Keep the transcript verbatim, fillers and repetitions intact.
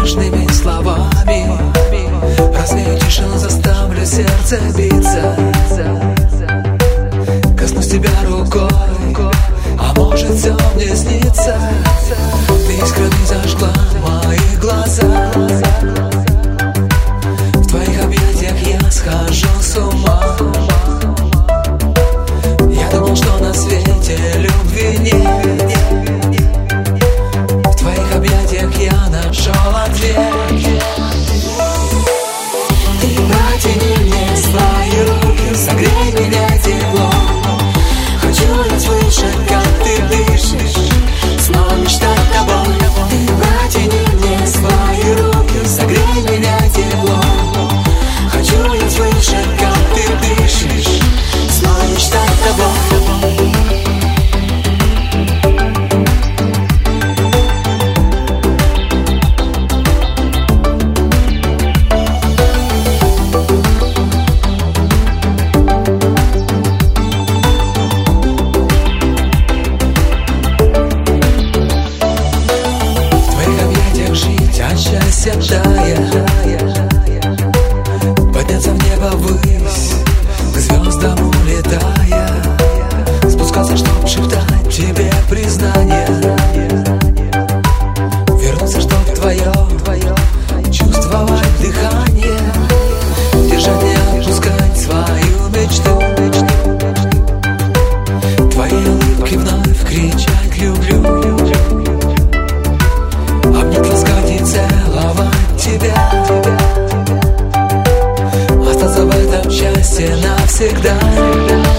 нежными словами. Развею тишину, заставлю сердце биться. Коснусь тебя рукой, а может все мне снится. Ты искренне зажгла мои глаза. В твоих объятиях я схожу с ума. Я думал, что на свете любви нет. В твоих объятиях я нашел ответ. Ты протяни мне свои руки, согрей меня теплом. Хочу я слышать, как ты дышишь, снова мечтать тобой. Ты протяни мне свои руки, согрей меня теплом. Хочу я слышать, как ты дышишь, снова мечтать тобой. Счастья тая, подняться в небо ввысь, к звездам улетая, спускаться, чтоб шептать тебе признание, вернуться, чтоб твое, чувствовать дыхание, держать, не отпускать свою мечту, твои улыбки вновь кричать люблю. Тебя остаться в этом счастье навсегда.